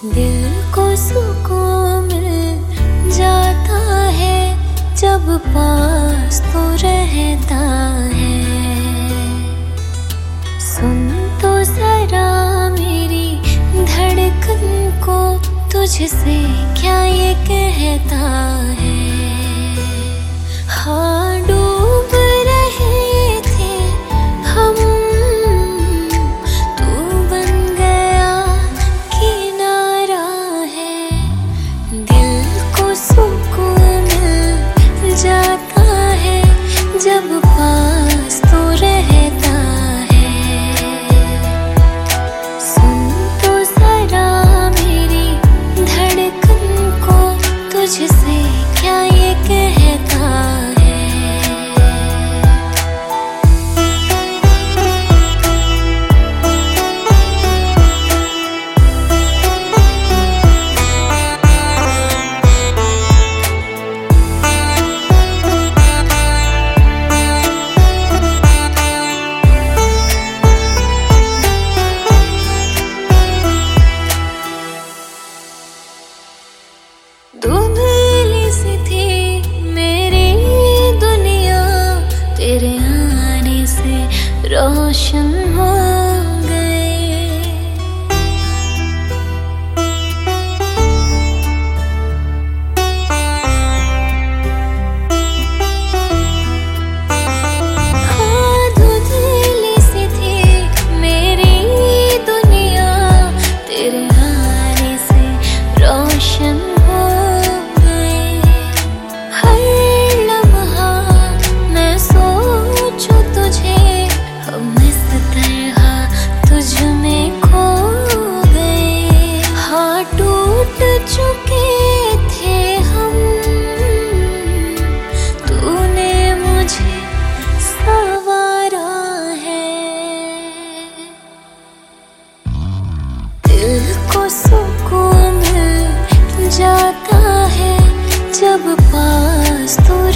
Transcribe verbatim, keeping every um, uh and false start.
दिल को सुकून मिल जाता है जब पास तो रहता है। सुन तो जरा मेरी धड़कन को, तुझसे क्या ये कहता है। हाँ डूब रहे थे हम, तू बन गया किनारा है। दिल को सुकून मिल जाता है जब पास तो रहता है। सुन तो जरा मेरी धड़कन को, तुझसे क्या ये कहता है। धुंधली सी थी मेरी दुनिया, तेरे आने से रोशन हो गए। हाँ धुंधली सी थी मेरी दुनिया, तेरे आने से रोशन चुके थे हम, तूने मुझे संवारा है। दिल को सुकून मिल जाता है जब पास तू